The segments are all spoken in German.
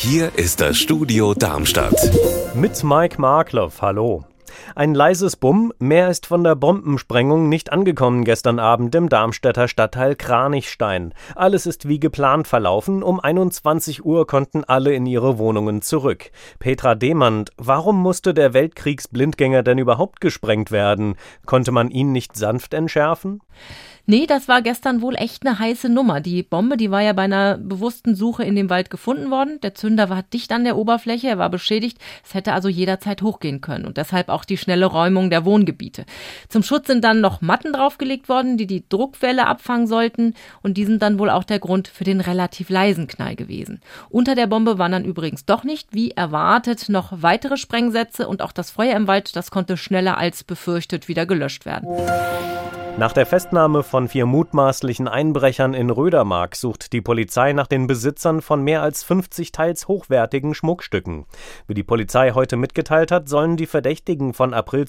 Hier ist das Studio Darmstadt. Mit Mike Markloff, hallo. Ein leises Bumm, mehr ist von der Bombensprengung nicht angekommen gestern Abend im Darmstädter Stadtteil Kranichstein. Alles ist wie geplant verlaufen, um 21 Uhr konnten alle in ihre Wohnungen zurück. Petra Demand, warum musste der Weltkriegsblindgänger denn überhaupt gesprengt werden? Konnte man ihn nicht sanft entschärfen? Nee, das war gestern wohl echt eine heiße Nummer. Die Bombe, die war ja bei einer bewussten Suche in dem Wald gefunden worden. Der Zünder war dicht an der Oberfläche, er war beschädigt. Es hätte also jederzeit hochgehen können und deshalb auch die schnelle Räumung der Wohngebiete. Zum Schutz sind dann noch Matten draufgelegt worden, die die Druckwelle abfangen sollten und die sind dann wohl auch der Grund für den relativ leisen Knall gewesen. Unter der Bombe waren dann übrigens doch nicht, wie erwartet, noch weitere Sprengsätze und auch das Feuer im Wald, das konnte schneller als befürchtet wieder gelöscht werden. Nach der Festnahme von 4 mutmaßlichen Einbrechern in Rödermark sucht die Polizei nach den Besitzern von mehr als 50 teils hochwertigen Schmuckstücken. Wie die Polizei heute mitgeteilt hat, sollen die Verdächtigen von April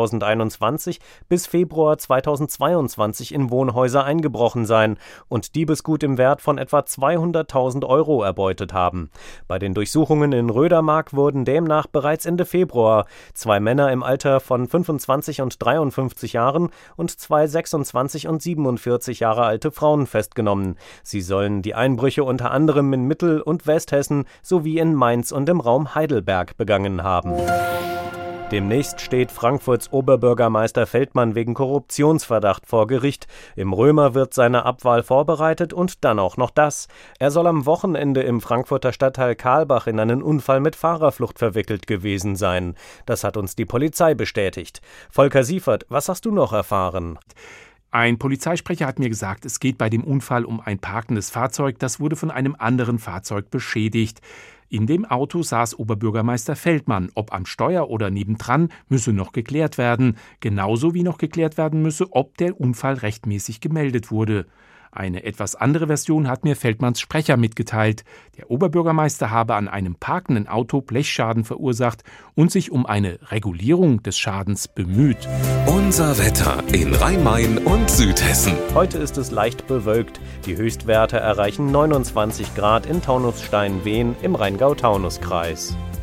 2021 bis Februar 2022 in Wohnhäuser eingebrochen sein und Diebesgut im Wert von etwa 200.000 € erbeutet haben. Bei den Durchsuchungen in Rödermark wurden demnach bereits Ende Februar 2 Männer im Alter von 25 und 53 Jahren und 2 26 und 47 Jahre alte Frauen festgenommen. Sie sollen die Einbrüche unter anderem in Mittel- und Westhessen sowie in Mainz und im Raum Heidelberg begangen haben. Demnächst steht Frankfurts Oberbürgermeister Feldmann wegen Korruptionsverdacht vor Gericht. Im Römer wird seine Abwahl vorbereitet und dann auch noch das. Er soll am Wochenende im Frankfurter Stadtteil Karlbach in einen Unfall mit Fahrerflucht verwickelt gewesen sein. Das hat uns die Polizei bestätigt. Volker Siefert, was hast du noch erfahren? Ein Polizeisprecher hat mir gesagt, es geht bei dem Unfall um ein parkendes Fahrzeug, das wurde von einem anderen Fahrzeug beschädigt. In dem Auto saß Oberbürgermeister Feldmann. Ob am Steuer oder nebendran, müsse noch geklärt werden. Genauso wie noch geklärt werden müsse, ob der Unfall rechtmäßig gemeldet wurde. Eine etwas andere Version hat mir Feldmanns Sprecher mitgeteilt. Der Oberbürgermeister habe an einem parkenden Auto Blechschaden verursacht und sich um eine Regulierung des Schadens bemüht. Unser Wetter in Rhein-Main und Südhessen. Heute ist es leicht bewölkt. Die Höchstwerte erreichen 29 Grad in Taunusstein-Wehen im Rheingau-Taunus-Kreis.